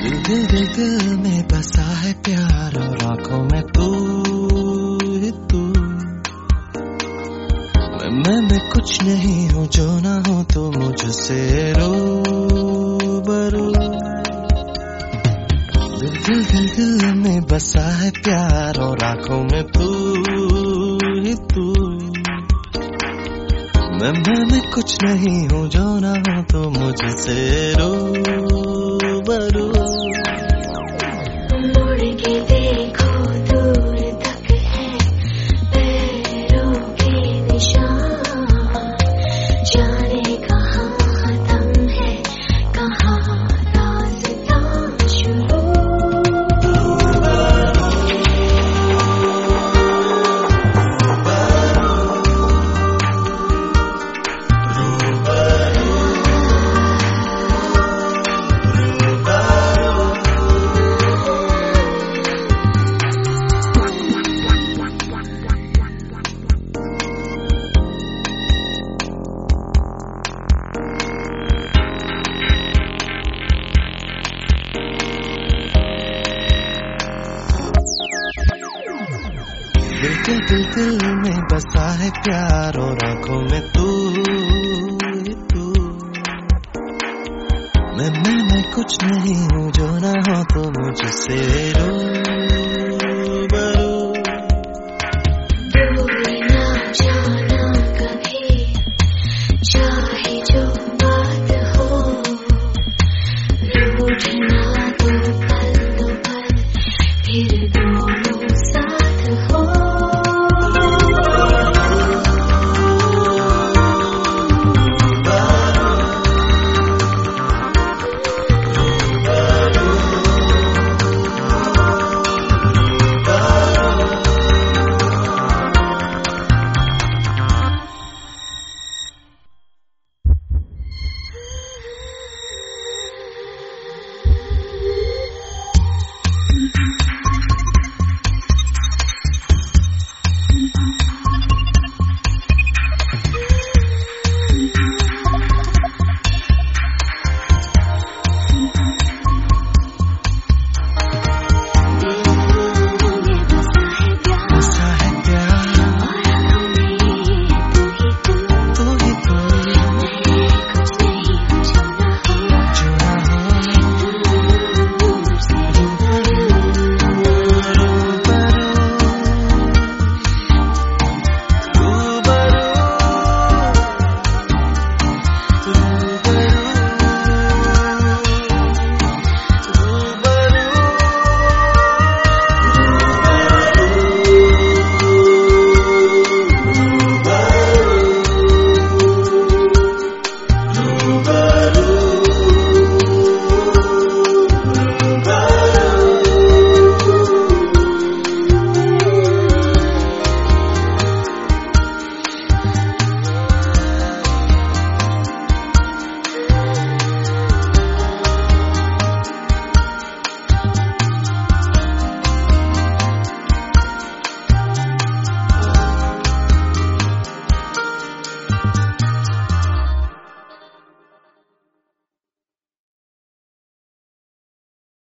दिल में बसा है प्यार और आंखों में तू ही तू। मैं कुछ नहीं हूँ जो ना हो तो मुझसे रूबरू। दिल में बसा है प्यार और आंखों में तू ही तू। मैं कुछ नहीं हूँ जो ना हो तो मुझसे रूबरू। मुड़ के देखो दूर तक है पैरों के निशान, जाने कहाँ खत्म है कहाँ रास्ता शुरू। दिल में बसा है प्यार और आंखों में तू ही तू। मैं कुछ नहीं हूँ जो ना हो तो मुझसे रो।